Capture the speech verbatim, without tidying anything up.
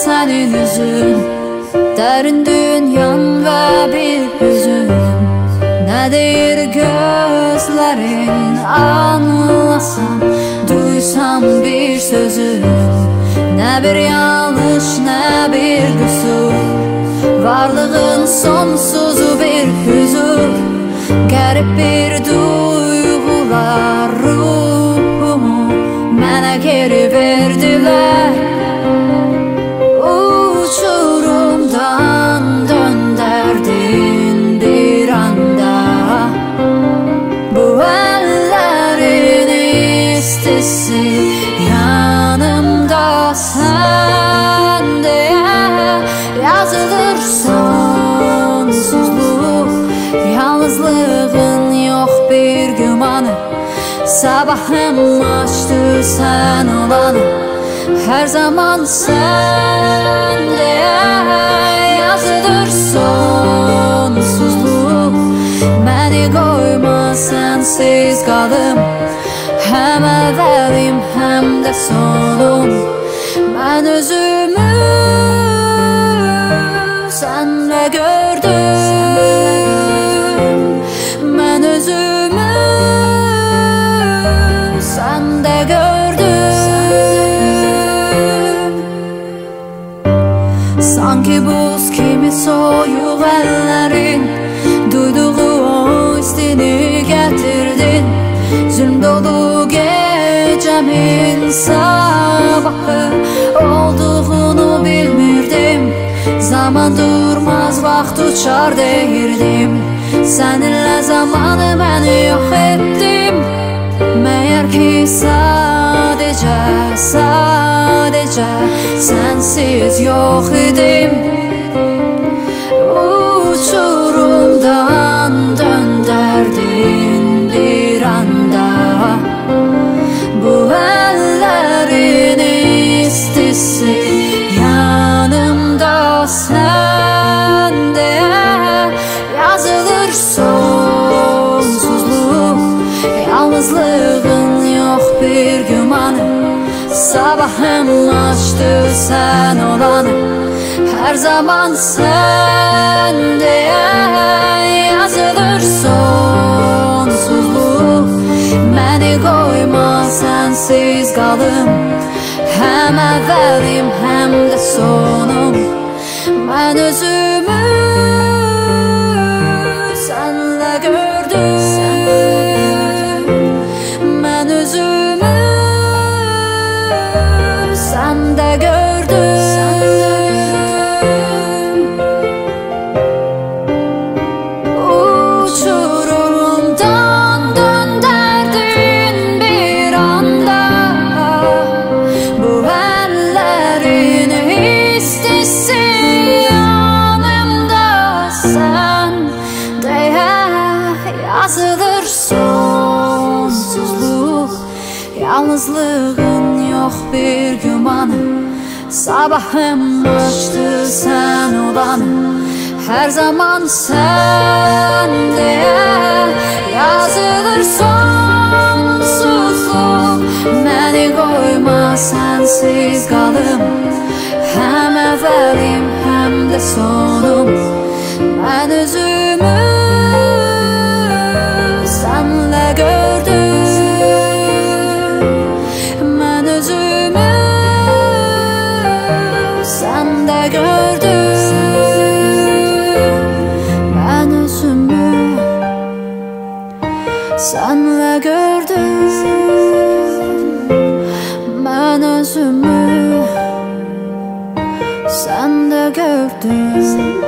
senin üzün, derin dünyan ve bir hüzün. Ne deyir gözlerin anlasam, duysam bir sözün. Ne bir yanlış ne bir kusur, varlığın sonsuz bir huzur. Garip bir duygular ruhumu mənə geri verdiler. Uçurumdan dönderdin bir anda, bu ellerin istisi yanımda sen diye yazılır sonsuzluk. Yalnızlığın yok bir gümanı, sabahım açtı sen olanı. Her zaman sen diye yazılır sonsuzluk. Beni koyma sensiz kalım, hem evvelim hem de sonum. Ben özümü senle gördüm, ben özümü sende gördüm. Sanki buz kimi soyuq ellerin, duyduğu o istini getirdin. Zulm dolu gecemin sabahı olduğunu bilmirdim. Zaman durmaz, vaxt uçar deyirdim. Seninle zamanı ben yok ettim. Meğer ki sadece, sadece sensiz yok idim. Uçurumdan dönderdin bir anda, bu ellerin istisi yanımda sen diye yazılır sonsuzluk. Yalnızlığın yok bir gümanı, sabahım açtı sen olanı. Her zaman sen diye yazılır sonsuzluk. Beni koyma sensiz kalım, hem evvelim hem de sonum. Ben özümü senle gördüm, ben özümü sende gördüm. Uçurumdan dönderdin bir anda, bu ellerin istisi yanımda sen diye yazılır sonsuzluk. Yalnızlığın yok bir gümanı, sabahım açtı sen olanı. Her zaman sen diye yazılır sonsuzluk. Beni koyma sensiz kalım, hem evvelim hem de sonum. Ben özümü senle gördüm, ben özümü sende gördüm. Ben özümü senle gördüm, ben özümü sende gördüm.